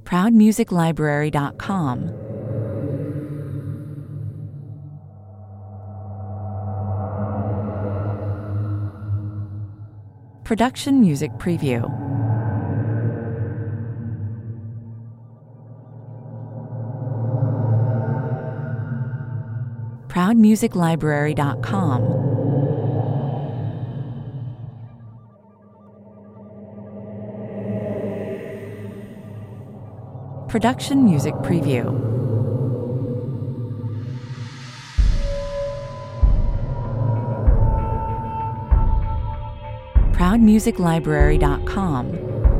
ProudMusicLibrary.com. Production Music Preview. ProudMusicLibrary.com. Production Music Preview. ProudMusicLibrary.com.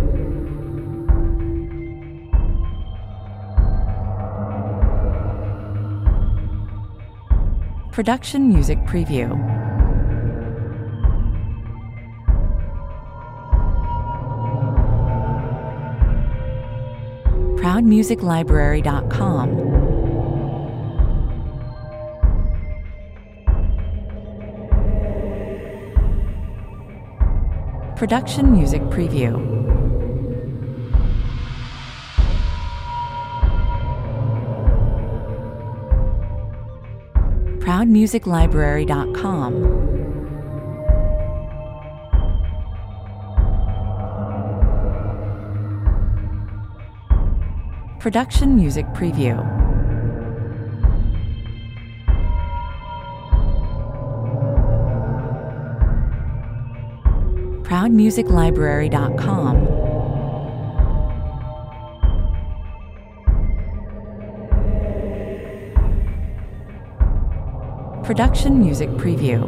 Production Music Preview. ProudMusicLibrary.com. Production Music Preview. ProudMusicLibrary.com. Production Music Preview. ProudMusicLibrary.com. Production Music Preview.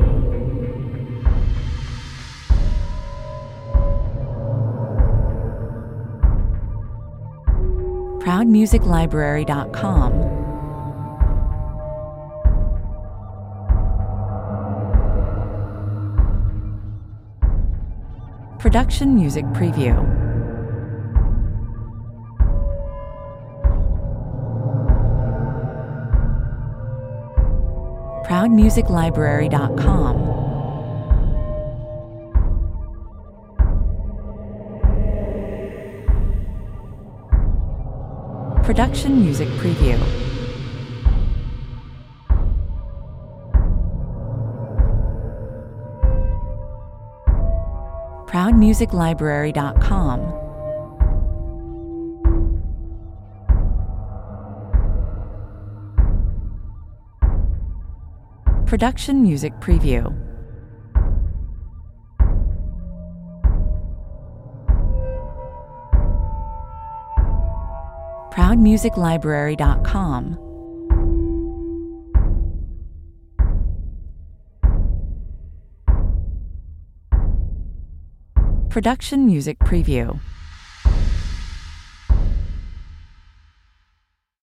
ProudMusicLibrary.com. Production Music Preview. ProudMusicLibrary.com. Production Music Preview. ProudMusicLibrary.com. Production Music Preview. ProudMusicLibrary.com. Production Music Preview.